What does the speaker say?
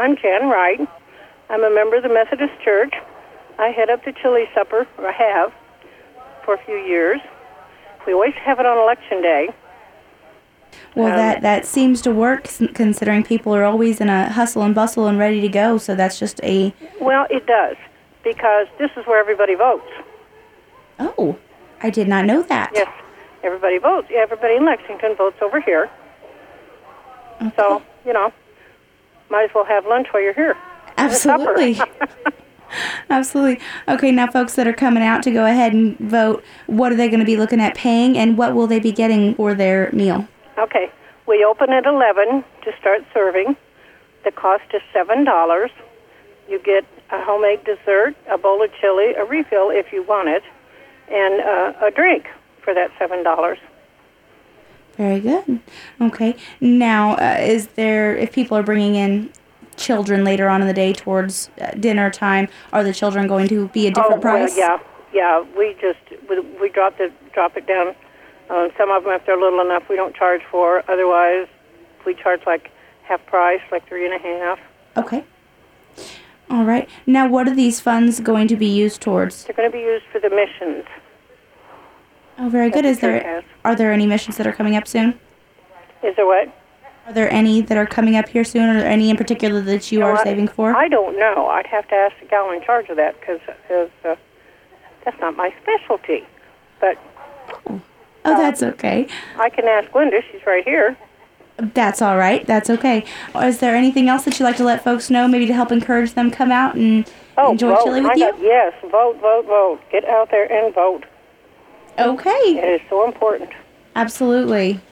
I'm Jan Wright. I'm a member of the Methodist Church. I head up the chili supper, or I have, for a few years. We always have it on Election Day. Well, that seems to work, considering people are always in a hustle and bustle and ready to go, so that's just a... Well, it does, because this is where everybody votes. Oh, I did not know that. Yes, everybody votes. Everybody in Lexington votes over here. Okay. So, might as well have lunch while you're here. Absolutely. Absolutely. Okay, now folks that are coming out to go ahead and vote, what are they going to be looking at paying, and what will they be getting for their meal? Okay, we open at 11 to start serving. The cost is $7. You get a homemade dessert, a bowl of chili, a refill if you want it, and a drink for that $7. Very good. Okay. Now, if people are bringing in children later on in the day towards dinner time, are the children going to be a different price? Well, yeah. We drop it down. Some of them, if they're little enough, we don't charge for. Otherwise, we charge like half price, like $3.50. Okay. All right. Now, what are these funds going to be used towards? They're going to be used for the missions. Oh, very good. Are there any missions that are coming up soon? Is there what? Are there any that are coming up here soon, or any in particular that you are saving for? I don't know. I'd have to ask the gal in charge of that, because that's not my specialty. But that's okay. I can ask Linda. She's right here. That's all right. That's okay. Is there anything else that you'd like to let folks know, maybe to help encourage them come out and enjoy chili with you? Yes, vote. Get out there and vote. Okay. It is so important. Absolutely.